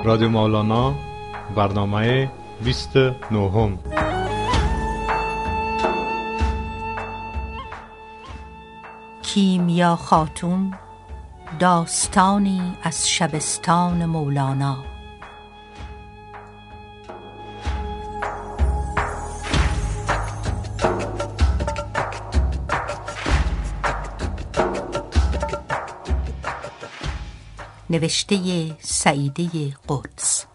رادیو مولانا برنامه 29. کیمیا خاتون، داستانی از شبستان مولانا. نوشته سعیده قدس.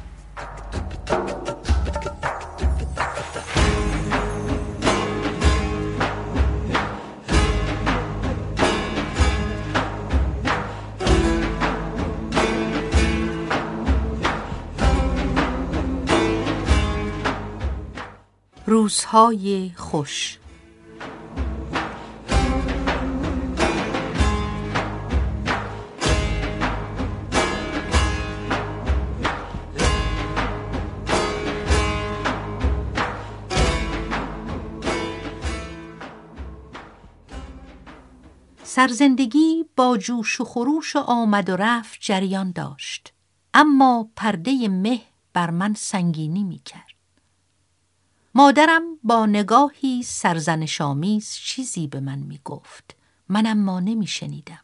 روزهای خوش. سرزندگی با جوش و خروش و آمد و رفت جریان داشت، اما پرده مه بر من سنگینی می کرد. مادرم با نگاهی سرزنش‌آمیز چیزی به من می گفت، من اما نمی شنیدم.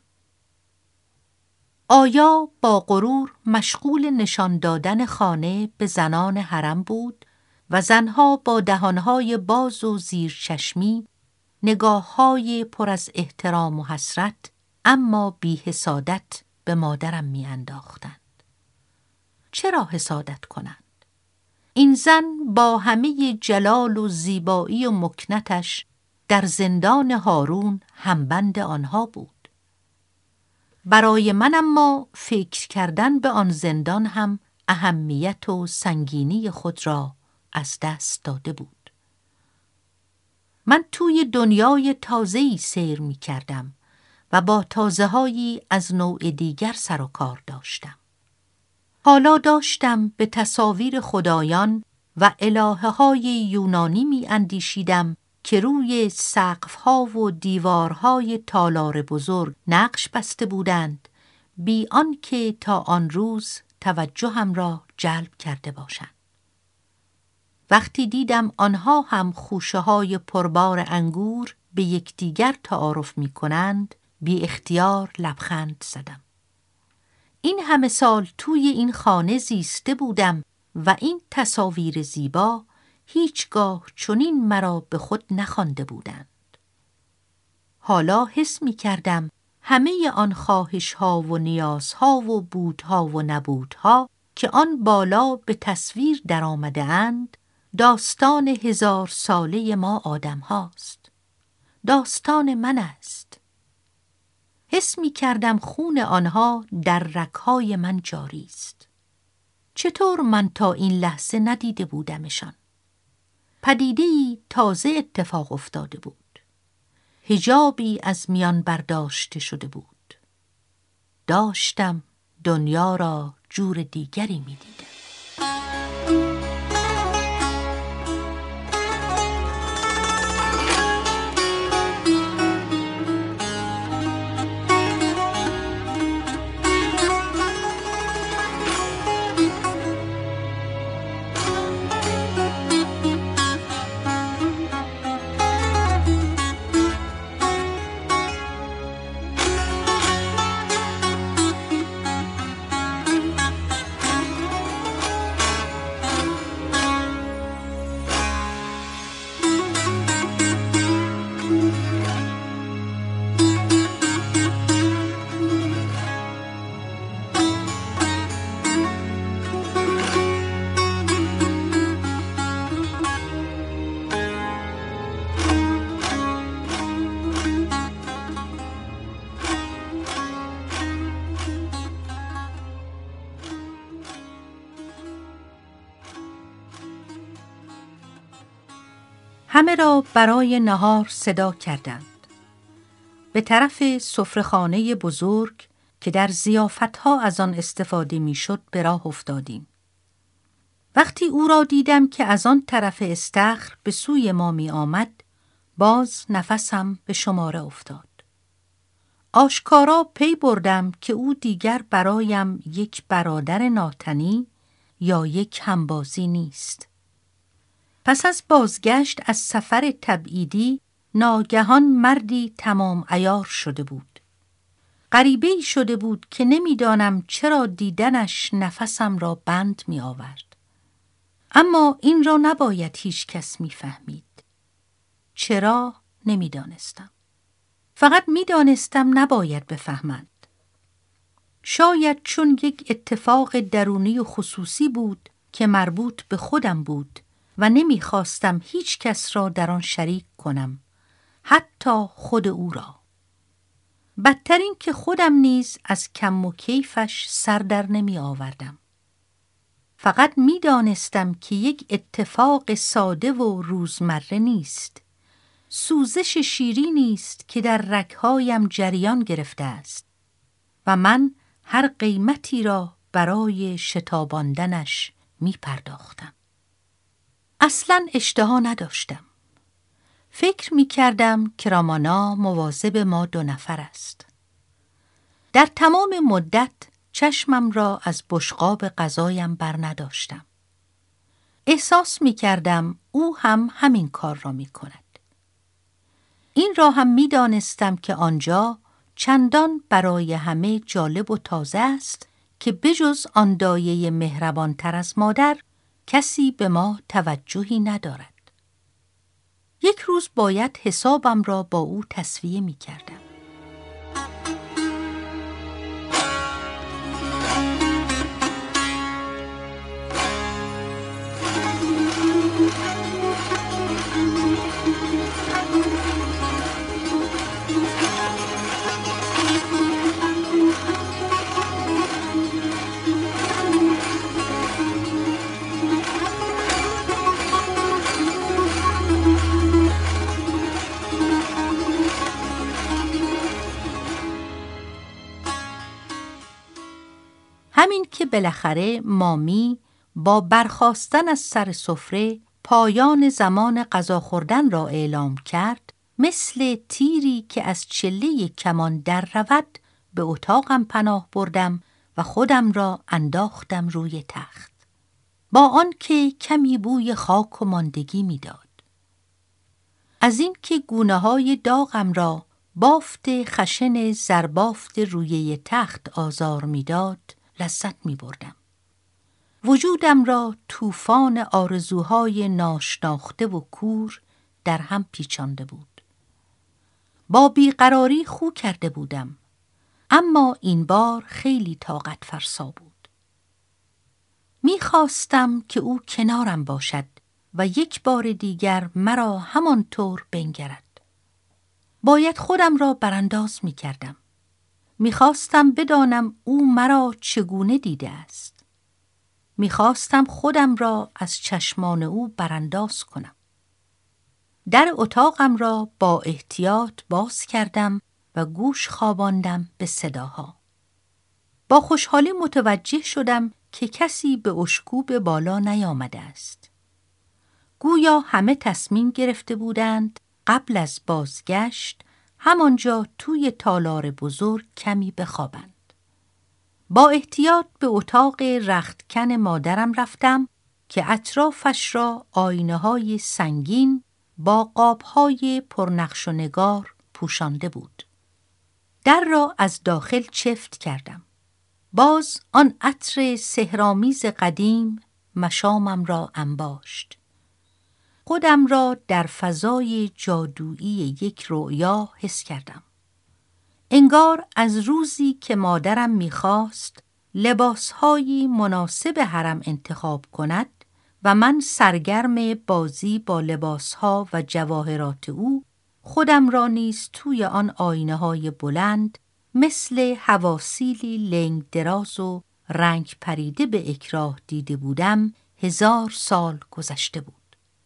آیا با غرور مشغول نشان دادن خانه به زنان حرم بود و زنها با دهانهای باز و زیر چشمی، نگاه‌های پر از احترام و حسرت اما بی حسادت به مادرم می انداختند. چرا حسادت کنند؟ این زن با همه جلال و زیبایی و مکنتش در زندان هارون همبند آنها بود. برای من اما فکر کردن به آن زندان هم اهمیت و سنگینی خود را از دست داده بود. من توی دنیای تازه‌ای سیر می کردم و با تازه‌هایی از نوع دیگر سر و کار داشتم. حالا داشتم به تصاویر خدایان و الهه‌های یونانی می اندیشیدم که روی سقف‌ها و دیوارهای تالار بزرگ نقش بسته بودند، بی آنکه تا آن روز توجهم را جلب کرده باشند. وقتی دیدم آنها هم خوشه‌های پربار انگور به یکدیگر تعارف می‌کنند، بی اختیار لبخند زدم. این همه سال توی این خانه زیسته بودم و این تصاویر زیبا هیچگاه چنین مرا به خود نخوانده بودند. حالا حس می‌کردم همه آن خواهش‌ها و نیازها و بودها و نبودها که آن بالا به تصویر در آمده اند، داستان 1000 ساله ما آدم هاست. داستان من است. حس می کردم خون آنها در رگ‌های من جاری است. چطور من تا این لحظه ندیده بودمشان؟ پدیده‌ای تازه اتفاق افتاده بود. حجابی از میان برداشته شده بود. داشتم دنیا را جور دیگری می دیدم. همه را برای نهار صدا کردند. به طرف سفره‌خانه بزرگ که در ضیافت‌ها از آن استفاده می‌شد به راه افتادیم. وقتی او را دیدم که از آن طرف استخر به سوی ما می آمد، باز نفسم به شماره افتاد. آشکارا پی بردم که او دیگر برایم یک برادر ناتنی یا یک همبازی نیست. پس از بازگشت از سفر تبعیدی ناگهان مردی تمام عیار شده بود. غریبه‌ای شده بود که نمیدانم چرا دیدنش نفسم را بند می آورد. اما این را نباید هیچ کس می فهمید. چرا نمیدانستم. فقط میدانستم نباید بفهمند. شاید چون یک اتفاق درونی و خصوصی بود که مربوط به خودم بود و نمیخواستم هیچ کس را در آن شریک کنم، حتی خود او را. بدتر این که خودم نیز از کم و کیفش سر در نمی آوردم. فقط میدانستم که یک اتفاق ساده و روزمره نیست. سوزش شیرینی است که در رگ‌هایم جریان گرفته است و من هر قیمتی را برای شتاباندنش می پرداختم. اصلاً اشتها نداشتم. فکر می کردم که رامانا مواظب ما 2 نفر است. در تمام مدت چشمم را از بشقاب غذایم بر نداشتم. احساس می کردم او هم همین کار را می کند. این را هم می دانستم که آنجا چندان برای همه جالب و تازه است که بجز آن دایه مهربانتر از مادر کسی به ما توجهی ندارد. یک روز باید حسابم را با او تسویه می کردم. همین که بالاخره مامی با برخاستن از سر سفره پایان زمان غذا خوردن را اعلام کرد، مثل تیری که از چله کمان در رود به اتاقم پناه بردم و خودم را انداختم روی تخت، با آن که کمی بوی خاک و ماندگی می‌داد. از این که گونه‌های داغم را بافت خشن زربافت روی تخت آزار می‌داد، لذت می‌بردم. وجودم را طوفان آرزوهای ناشناخته و کور در هم پیچانده بود. با بیقراری خو کرده بودم، اما این بار خیلی طاقت فرسا بود. می‌خواستم که او کنارم باشد و یک بار دیگر مرا همانطور بنگرد. باید خودم را برانداز می‌کردم. می‌خواستم بدانم او مرا چگونه دیده است. می‌خواستم خودم را از چشمان او برانداز کنم. در اتاقم را با احتیاط باز کردم و گوش خواباندم به صداها. با خوشحالی متوجه شدم که کسی به اشکوب بالا نیامده است. گویا همه تصمیم گرفته بودند قبل از بازگشت همانجا توی تالار بزرگ کمی بخوابند. با احتیاط به اتاق رختکن مادرم رفتم که اطرافش را آینه‌های سنگین با قاب‌های پرنقش و نگار پوشانده بود. در را از داخل چفت کردم. باز آن عطر سحرآمیز قدیم مشامم را انباشت. خودم را در فضای جادویی یک رؤیا حس کردم. انگار از روزی که مادرم می‌خواست لباس‌هایی مناسب حرم انتخاب کند و من سرگرم بازی با لباس‌ها و جواهرات او، خودم را نیز توی آن آینه‌های بلند مثل حواسیلی لنگ دراز و رنگ پریده به اکراه دیده بودم 1000 سال گذشته بود.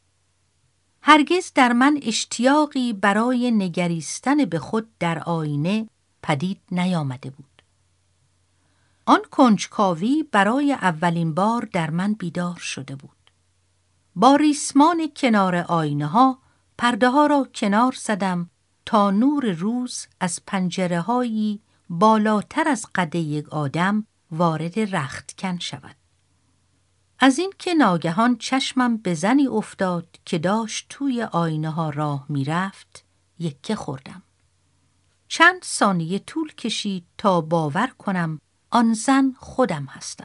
هرگز در من اشتیاقی برای نگریستن به خود در آینه پدید نیامده بود. آن کنجکاوی برای اولین بار در من بیدار شده بود. با ریسمان کنار آینه ها پرده ها را کنار زدم تا نور روز از پنجره‌هایی بالاتر از قد یک آدم وارد رختکن شود. از این که ناگهان چشمم به زنی افتاد که داشت توی آینه ها راه می رفت، یکه خوردم. چند ثانیه طول کشید تا باور کنم آن زن خودم هستم.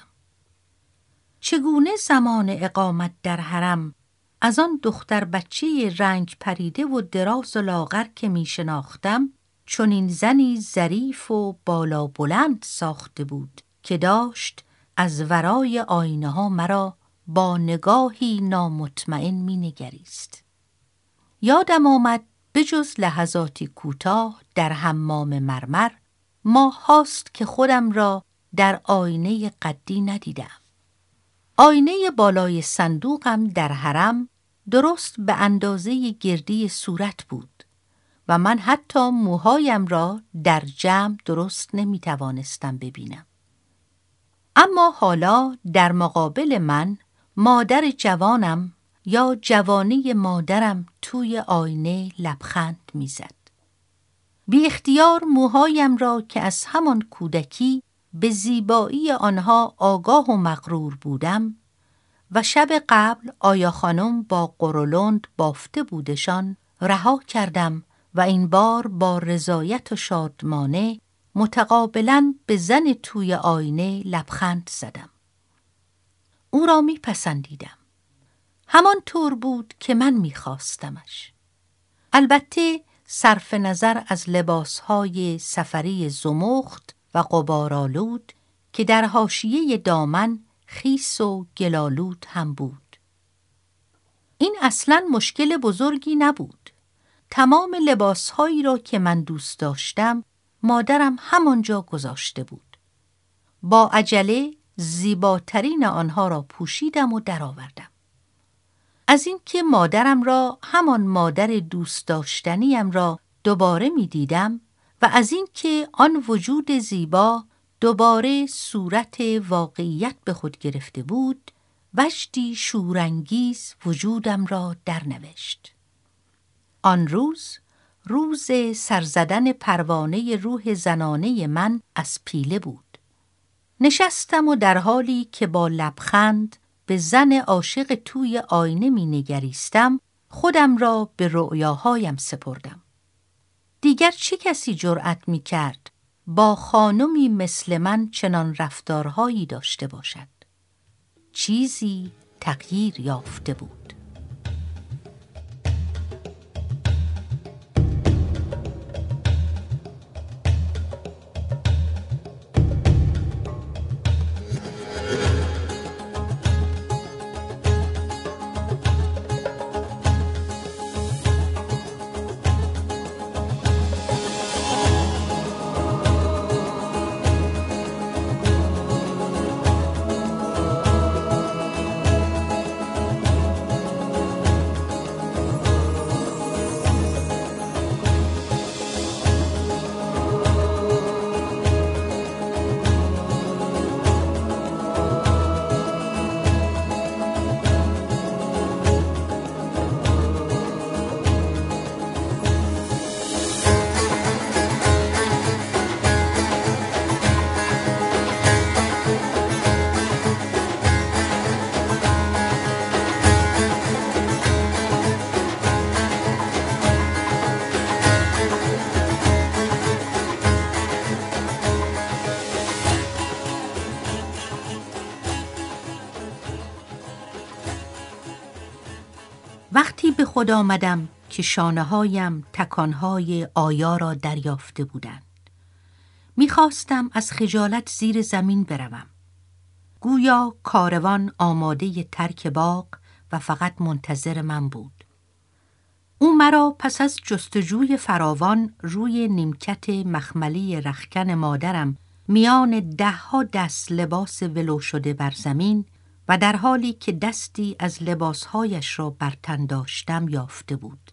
چگونه زمان اقامت در حرم از آن دختر بچه رنگ پریده و دراز و لاغر که می شناختم، چون این زنی ظریف و بالا بلند ساخته بود که داشت از ورای آینه ها مرا با نگاهی نامطمئن می نگریست. یادم آمد بجز لحظاتی کوتاه در حمام مرمر، ماه هاست که خودم را در آینه قدی ندیدم. آینه بالای صندوقم در حرم درست به اندازه گردی صورت بود و من حتی موهایم را در جمع درست نمی توانستم ببینم. اما حالا در مقابل من مادر جوانم یا جوانی مادرم توی آینه لبخند می‌زد. بی اختیار موهایم را که از همان کودکی به زیبایی آنها آگاه و مغرور بودم و شب قبل آیا خانم با قرولند بافته بودشان رها کردم و این بار با رضایت و شادمانه متقابلاً به زن توی آینه لبخند زدم. او را میپسندیدم. همان طور بود که من میخواستمش. البته صرف نظر از لباسهای سفری زمخت و غبارآلود که در حاشیه دامن خیس و گلالود هم بود. این اصلاً مشکل بزرگی نبود. تمام لباسهایی را که من دوست داشتم مادرم همانجا گذاشته بود. با عجله زیباترین آنها را پوشیدم و درآوردم. از این که مادرم را، همان مادر دوست داشتنیم را دوباره می دیدم و از این که آن وجود زیبا دوباره صورت واقعیت به خود گرفته بود، وجدی شورانگیز وجودم را درنوشت. آن روز، روز سرزدن پروانه روح زنانه من از پیله بود. نشستم و در حالی که با لبخند به زن عاشق توی آینه می نگریستم، خودم را به رؤیاهایم سپردم. دیگر چه کسی جرأت می کرد با خانمی مثل من چنان رفتارهایی داشته باشد؟ چیزی تغییر یافته بود. وقتی به خود آمدم که شانه‌هایم تکانهای آیا را دریافته بودند، می‌خواستم از خجالت زیر زمین بروم. گویا کاروان آماده ترک باغ و فقط منتظر من بود. او مرا پس از جستجوی فراوان روی نیمکت مخملی رختکن مادرم میان 10 دست لباس ولو شده بر زمین و در حالی که دستی از لباسهایش را بر تن داشتم یافته بود.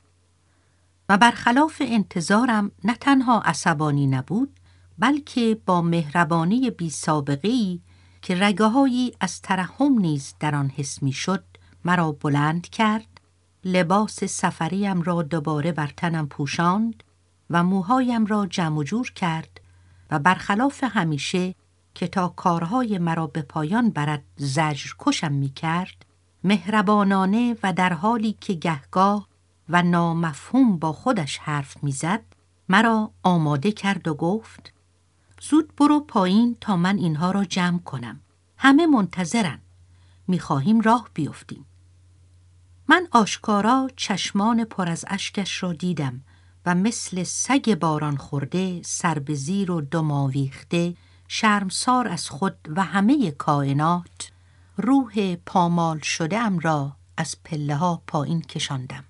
و برخلاف انتظارم نه تنها عصبانی نبود، بلکه با مهربانی بی سابقه‌ای که رگه‌هایی از ترحم نیز در آن حس می‌شد مرا بلند کرد، لباس سفریم را دوباره بر تنم پوشاند و موهایم را جمع و جور کرد و برخلاف همیشه که تا کارهای مرا به پایان برد زجر کشم می کرد، مهربانانه و در حالی که گهگاه و نامفهوم با خودش حرف می زد، مرا آماده کرد و گفت: زود برو پایین تا من اینها را جمع کنم. همه منتظرن. می خواهیم راه بیفتیم. من آشکارا چشمان پر از اشکش را دیدم و مثل سگ باران خورده، سر به زیر و دم آویخته، شرمسار از خود و همه کائنات، روح پامال شده ام را از پله ها پایین کشاندم.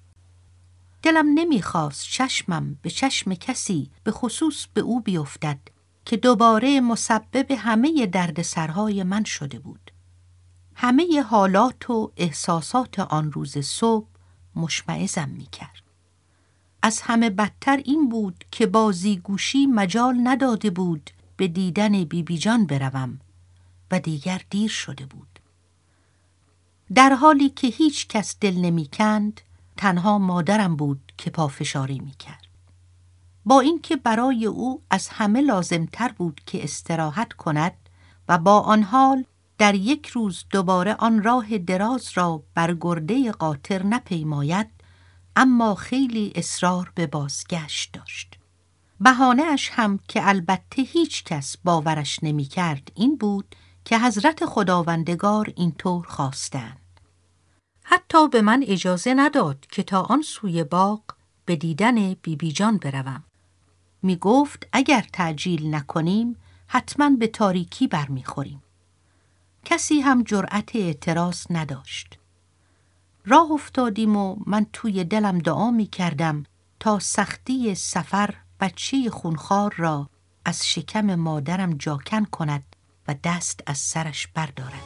دلم نمیخواست چشمم به چشم کسی به خصوص به او بیفتد که دوباره مسبب همه دردسرهای من شده بود. همه حالات و احساسات آن روز صبح مشمئزم میکرد. از همه بدتر این بود که بازیگوشی مجال نداده بود به دیدن بیبی جان بروم و دیگر دیر شده بود. در حالی که هیچ کس دل نمیکند، تنها مادرم بود که پافشاری میکرد. با اینکه برای او از همه لازمتر بود که استراحت کند و با آن حال در یک روز دوباره آن راه دراز را بر گرده قاطر نپیماید، اما خیلی اصرار به بازگشت داشت. بهانه اش هم که البته هیچ کس باورش نمی کرد این بود که حضرت خداوندگار اینطور خواستند. حتی به من اجازه نداد که تا آن سوی باغ به دیدن بیبی جان بروم. می گفت اگر تعجیل نکنیم حتما به تاریکی برمیخوریم. کسی هم جرأت اعتراض نداشت. راه افتادیم و من توی دلم دعا می کردم تا سختی سفر بچه خونخوار را از شکم مادرم جاکن کند و دست از سرش بردارد.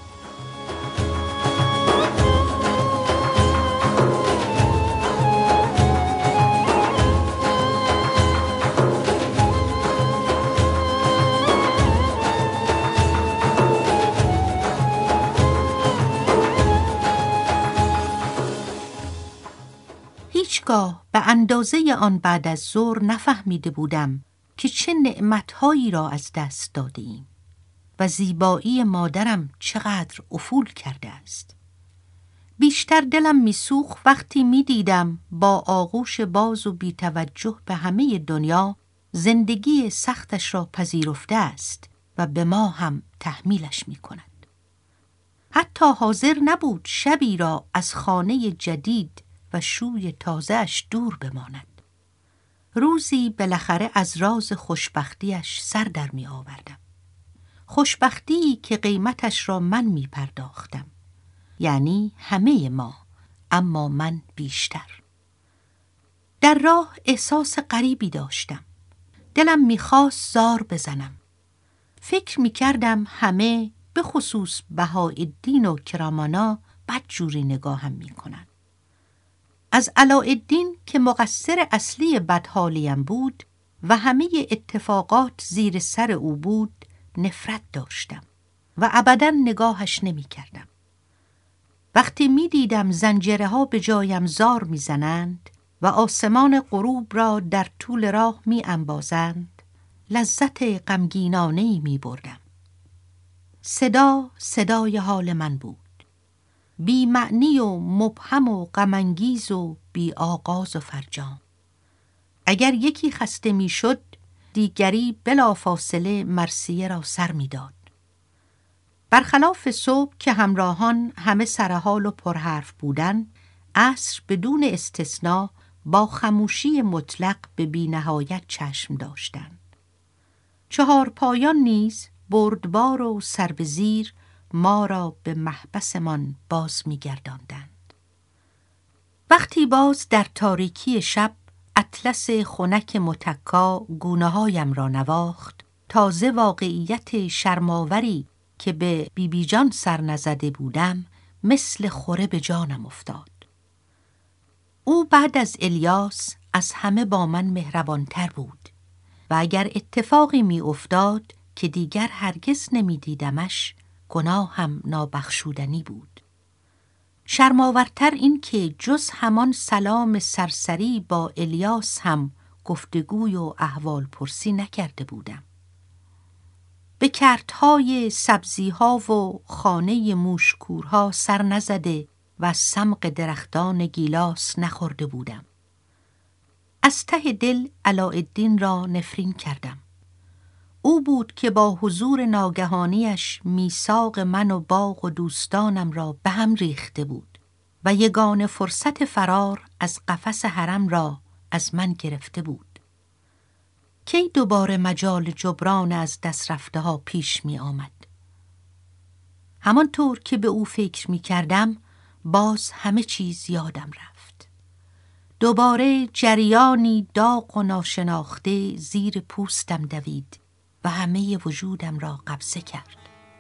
هیچگاه به اندازه آن بعد از ظهر نفهمیده بودم که چه نعمتهایی را از دست دادیم و زیبایی مادرم چقدر افول کرده است. بیشتر دلم میسوخت وقتی میدیدم با آغوش باز و بی‌توجه به همه دنیا زندگی سختش را پذیرفته است و به ما هم تحمیلش میکند. حتی حاضر نبود شبی را از خانه جدید و شوی تازه‌اش دور بماند. روزی بالاخره از راز خوشبختیش سر در می آوردم. خوشبختی که قیمتش را من می پرداختم. یعنی همه ما، اما من بیشتر. در راه احساس غریبی داشتم. دلم می خواست زار بزنم. فکر می کردم همه، به خصوص بهاءالدین و کرامانا، بدجوری نگاهم می کنند. از علاءالدین که مقصر اصلی بدحالیم بود و همه اتفاقات زیر سر او بود نفرت داشتم و ابداً نگاهش نمی کردم. وقتی می دیدم زنجره ها به جایم زار می زنند و آسمان غروب را در طول راه می انبازند، لذت غمگینانه‌ای می بردم. صدای حال من بود. بی معنی و مبهم و غم‌انگیز و بی آغاز و فرجام. اگر یکی خسته می شد، دیگری بلافاصله مرثیه را سر می داد. برخلاف صبح که همراهان همه سرحال و پرحرف بودند، عصر بدون استثناء با خموشی مطلق به بی نهایت چشم داشتند. چهار پایان نیز بردبار و سر به زیر ما را به محبسمان باز می گرداندند. وقتی باز در تاریکی شب اطلس خنک متکا گونه هایم را نواخت، تازه واقعیت شرماوری که به بیبی جان سر نزده بودم مثل خوره به جانم افتاد. او بعد از الیاس از همه با من مهربانتر بود و اگر اتفاقی می افتاد که دیگر هرگز نمی دیدمش، گناه هم نابخشودنی بود. شرماورتر این که جز همان سلام سرسری با الیاس هم گفتگوی و احوال پرسی نکرده بودم. به کرتهای سبزیها و خانه موشکورها سر نزده و سمق درختان گیلاس نخورده بودم. از ته دل علاءالدین را نفرین کردم. او بود که با حضور ناگهانیش میثاق من و باغ و دوستانم را به هم ریخته بود و یگانه فرصت فرار از قفس حرم را از من گرفته بود. کی دوباره مجال جبران از دست رفته ها پیش می آمد؟ همانطور که به او فکر می کردم باز همه چیز یادم رفت. دوباره جریانی داغ و ناشناخته زیر پوستم دوید و همه وجودم را قبضه کرد.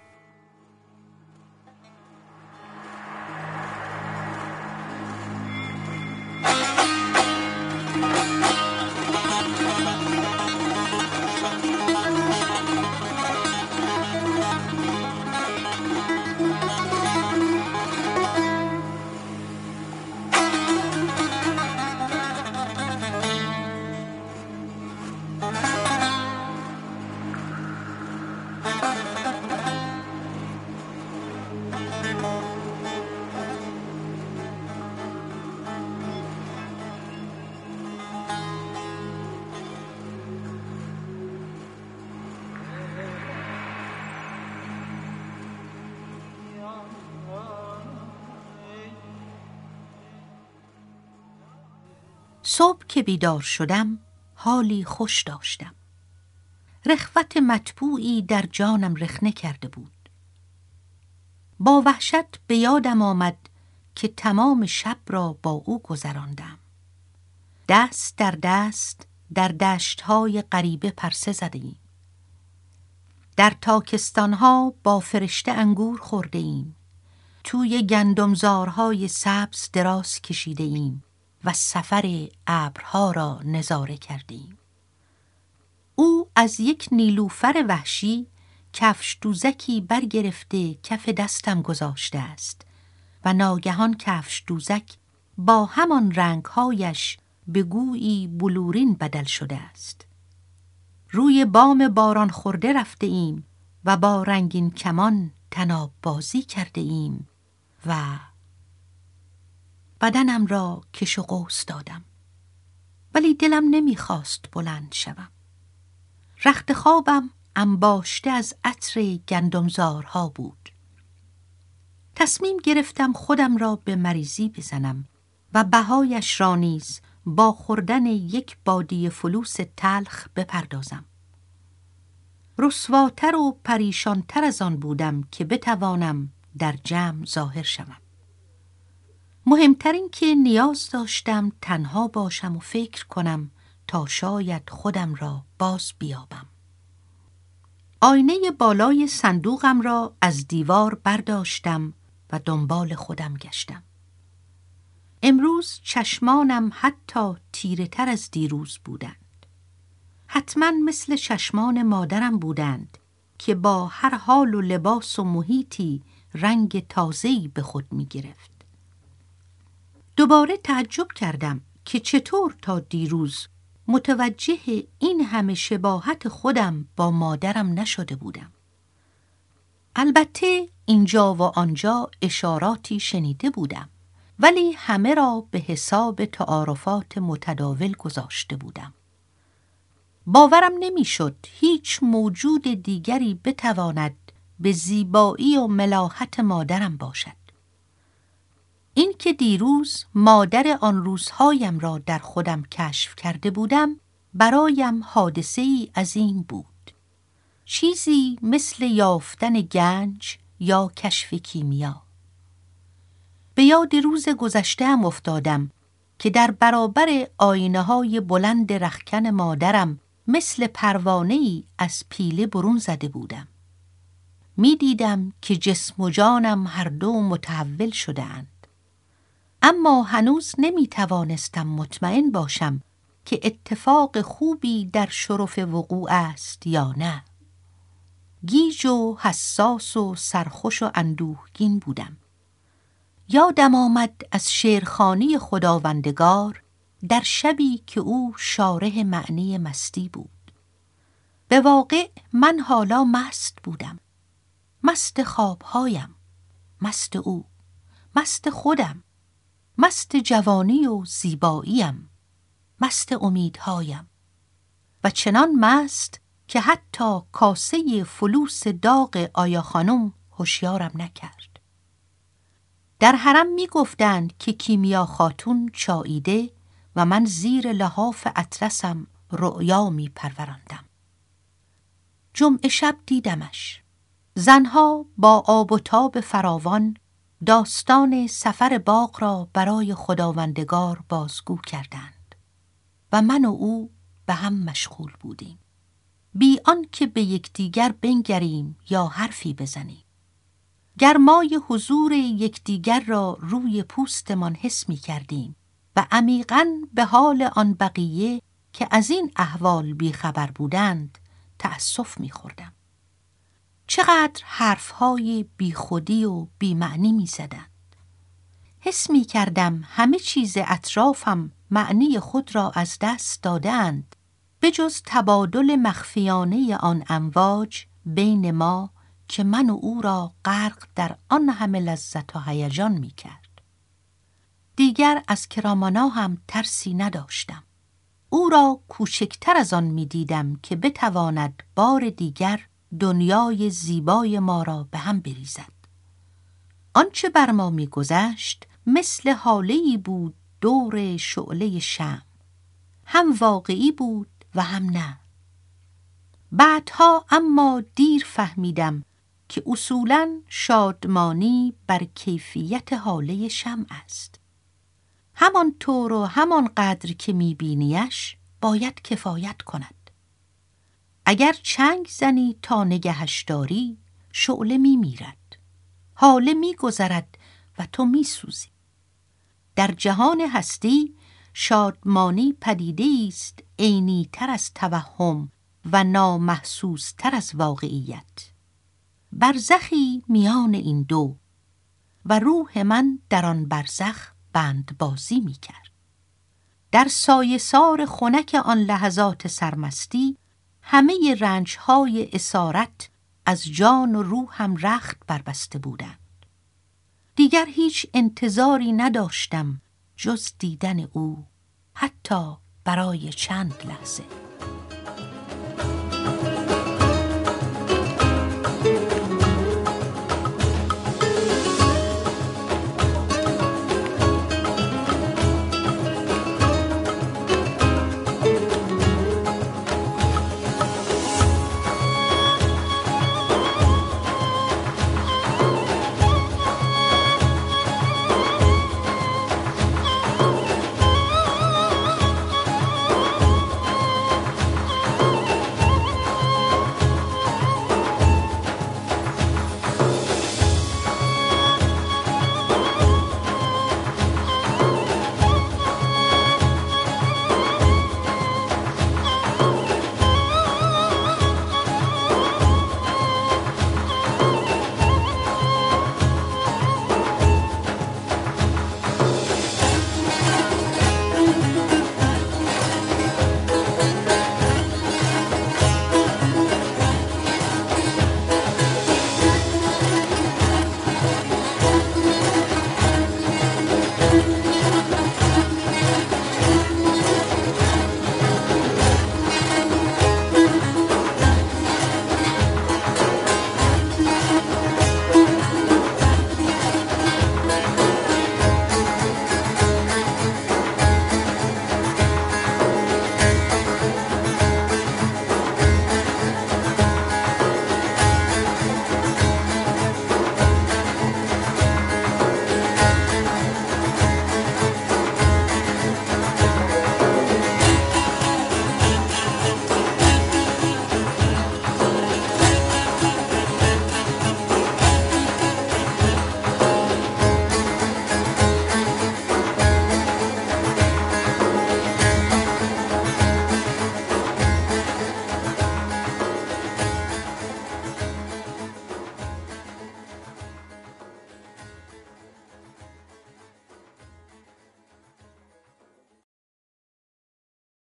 صبح که بیدار شدم حالی خوش داشتم. رخوت مطبوعی در جانم رخنه کرده بود. با وحشت به یادم آمد که تمام شب را با او گذراندم. دست در دست در دشت‌های غریبه پرسه زدیم. در تاکستان‌ها با فرشته انگور خورده ایم. توی گندمزارهای سبز دراز کشیده ایم و سفر ابرها را نظاره کردیم. او از یک نیلوفر وحشی کفش دوزکی برگرفته کف دستم گذاشته است و ناگهان کفش دوزک با همان رنگهایش به گویی بلورین بدل شده است. روی بام باران خورده رفته ایم و با رنگین کمان طناب بازی کرده ایم و بدنم را کش و قوس دادم، ولی دلم نمیخواست بلند شوم. رخت خوابم انباشته از عطر گندمزارها بود. تصمیم گرفتم خودم را به مریضی بزنم و بهایش را نیز با خوردن یک بادیه فلوس تلخ بپردازم. رسواتر و پریشانتر از آن بودم که بتوانم در جمع ظاهر شوم. مهمترین که نیاز داشتم تنها باشم و فکر کنم تا شاید خودم را باز بیابم. آینه بالای صندوقم را از دیوار برداشتم و دنبال خودم گشتم. امروز چشمانم حتی تیره تر از دیروز بودند. حتما مثل چشمان مادرم بودند که با هر حال و لباس و محیطی رنگ تازه‌ای به خود می گرفت. دوباره تعجب کردم که چطور تا دیروز متوجه این همه شباهت خودم با مادرم نشده بودم. البته اینجا و آنجا اشاراتی شنیده بودم، ولی همه را به حساب تعارفات متداول گذاشته بودم. باورم نمیشد هیچ موجود دیگری بتواند به زیبایی و ملاحت مادرم باشد. این که دیروز مادر آن روزهایم را در خودم کشف کرده بودم برایم حادثه‌ای عظیم بود. چیزی مثل یافتن گنج یا کشف کیمیا. به یاد روز گذشته‌ام افتادم که در برابر آینه‌های بلند رختکن مادرم مثل پروانه‌ای از پیله برون زده بودم. می دیدم که جسم و جانم هر دو متحول شده اند. اما هنوز نمی توانستم مطمئن باشم که اتفاق خوبی در شرف وقوع است یا نه. گیج و حساس و سرخوش و اندوهگین بودم. یادم آمد از شعرخوانی خداوندگار در شبی که او شارح معنی مستی بود. به واقع من حالا مست بودم، مست خوابهایم، مست او، مست خودم، مست جوانی و زیباییم، مست امیدهایم و چنان مست که حتی کاسه فلوس داغ آیا خانم هوشیارم نکرد. در حرم می گفتند که کیمیا خاتون چاییده و من زیر لحاف اطلسم رؤیا می پروراندم. جمعه شب دیدمش. زنها با آب و تاب فراوان داستان سفر باغ را برای خداوندگار بازگو کردند و من و او به هم مشغول بودیم، بی آن که به یکدیگر بنگریم یا حرفی بزنیم. گرمای حضور یکدیگر را روی پوستمان حس می کردیم و عمیقاً به حال آن بقیه که از این احوال بیخبر بودند تأسف می خوردم. چقدر حرفهای بیخودی و بیمعنی می زدند. حس می کردم همه چیز اطرافم معنی خود را از دست دادند به جز تبادل مخفیانه آن امواج بین ما که من و او را غرق در آن همه لذت و هیجان می کرد. دیگر از کرامانا هم ترسی نداشتم. او را کوچکتر از آن می دیدم که بتواند بار دیگر دنیای زیبای ما را به هم بریزد. آنچه بر ما می گذشت مثل حاله‌ای بود دور شعله شمع، هم واقعی بود و هم نه. بعدها اما دیر فهمیدم که اصولاً شادمانی بر کیفیت حاله شمع است. همان طور و همان قدر که می‌بینیش باید کفایت کند. اگر چنگ زنی تا نگهش داری شعله می‌میرد، حاله می‌گذرد و تو می‌سوزی. در جهان هستی شادمانی پدیده‌ای است عینی‌تر از توهم و نامحسوس‌تر از واقعیت، برزخی میان این دو و روح من در آن برزخ بندبازی می‌کرد. در سایه‌سار خنک آن لحظات سرمستی همه رنج‌های اسارت از جان و روحم رخت بربسته بودند. دیگر هیچ انتظاری نداشتم جز دیدن او، حتی برای چند لحظه.